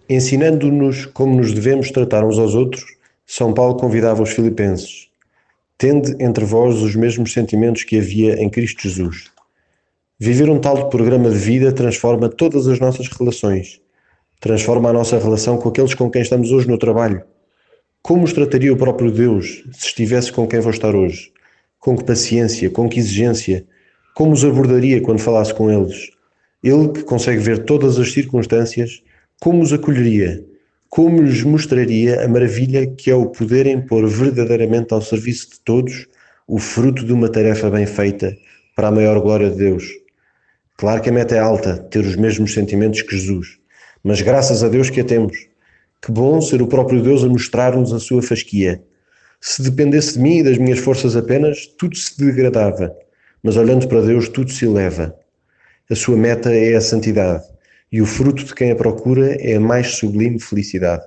Ensinando-nos como nos devemos tratar uns aos outros, São Paulo convidava os filipenses: tende entre vós os mesmos sentimentos que havia em Cristo Jesus. Viver um tal programa de vida transforma todas as nossas relações. Transforma a nossa relação com aqueles com quem estamos hoje no trabalho. Como os trataria o próprio Deus se estivesse com quem vou estar hoje? Com que paciência, com que exigência? Como os abordaria quando falasse com eles? Ele, que consegue ver todas as circunstâncias, como os acolheria? Como lhes mostraria a maravilha que é o poderem pôr verdadeiramente ao serviço de todos o fruto de uma tarefa bem feita para a maior glória de Deus? Claro que a meta é alta, ter os mesmos sentimentos que Jesus, mas graças a Deus que a temos. Que bom ser o próprio Deus a mostrar-nos a sua fasquia. Se dependesse de mim e das minhas forças apenas, tudo se degradava, mas olhando para Deus tudo se eleva. A sua meta é a santidade, e o fruto de quem a procura é a mais sublime felicidade.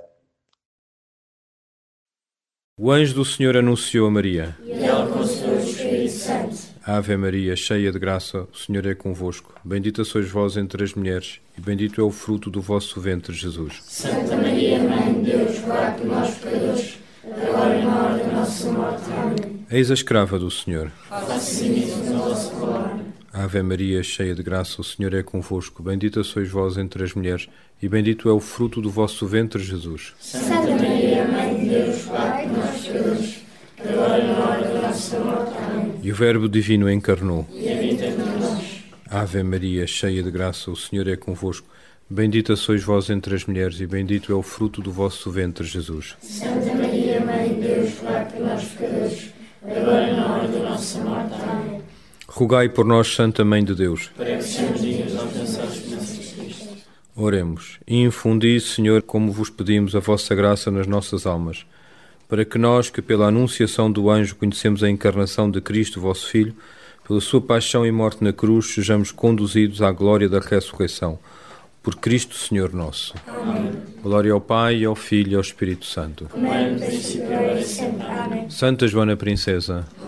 O anjo do Senhor anunciou a Maria. E ela concebeu o Espírito Santo. Ave Maria, cheia de graça, o Senhor é convosco. Bendita sois vós entre as mulheres, e bendito é o fruto do vosso ventre, Jesus. Santa Maria, Mãe de Deus, rogai por nós pecadores, agora e na hora da nossa morte. Amém. Eis a escrava do Senhor. Faça-se nisso na vossa palavra. Ave Maria, cheia de graça, o Senhor é convosco. Bendita sois vós entre as mulheres, e bendito é o fruto do vosso ventre, Jesus. Santa Maria, Mãe de Deus, rogai por nós pecadores, agora e na hora da nossa morte. Amém. E o Verbo Divino encarnou. E habita entre nós. Ave Maria, cheia de graça, o Senhor é convosco. Bendita sois vós entre as mulheres, e bendito é o fruto do vosso ventre, Jesus. Santa Maria, Mãe de Deus, rogai por nós pecadores, agora e na hora da nossa morte. Amém. Rogai por nós, Santa Mãe de Deus. Para que sejamos dignos de alcançar as bênçãos de Cristo. Oremos. E infundi, Senhor, como vos pedimos, a vossa graça nas nossas almas, para que nós, que pela anunciação do anjo conhecemos a encarnação de Cristo, vosso Filho, pela sua paixão e morte na cruz, sejamos conduzidos à glória da ressurreição. Por Cristo, Senhor nosso. Amém. Glória ao Pai, ao Filho e ao Espírito Santo. Como é no princípio, agora e sempre. Amém. Santa Joana Princesa,